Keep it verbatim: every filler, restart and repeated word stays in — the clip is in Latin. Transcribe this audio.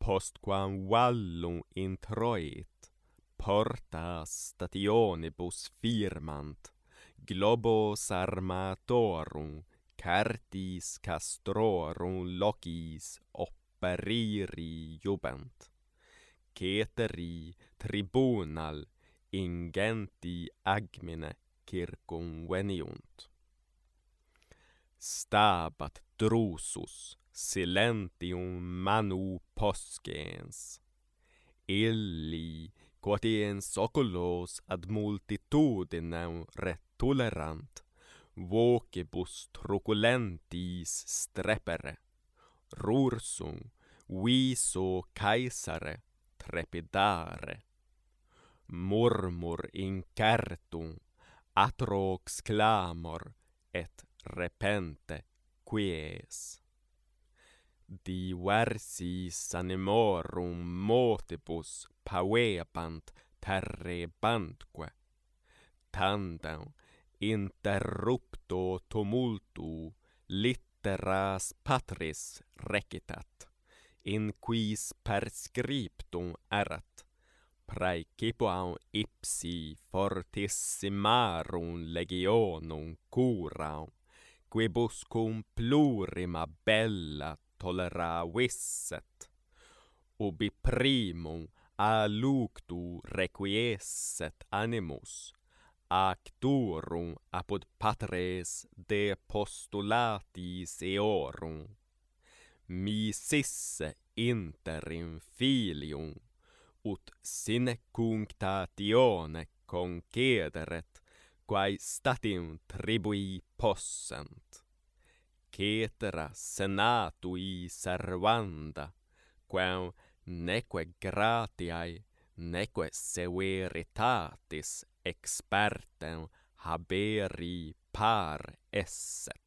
postquam vallum introit, porta stationibus firmant, globos armatorum, cartis castrorum locis operiri jubent, ceteri tribunal ingenti agmine circum veniunt. Stabat Drusus silentium manu poscens, illi quotiens oculos ad multitudinem retulerant, vocibus truculentis strepere, rursum viso Caesare trepidare, murmur incertum, atrox clamor, et repente quies. Diversis animorum motibus paveabant terrebantque, tandem interrupto tumultu litteras patris recitat, in quis perscriptum erat, praecipuam ipsi fortissimarum legionum curam, quibuscum plurima bella toleravisset, ubi primum a luctu requiescet animus, ac durum apud patres de postulatis eorum, misisse interim filium, ut sine cunctatione concederet, quae statim tribui possent, cetera senatui servanda, quam neque gratiae, neque severitatis expertem haberi par esset.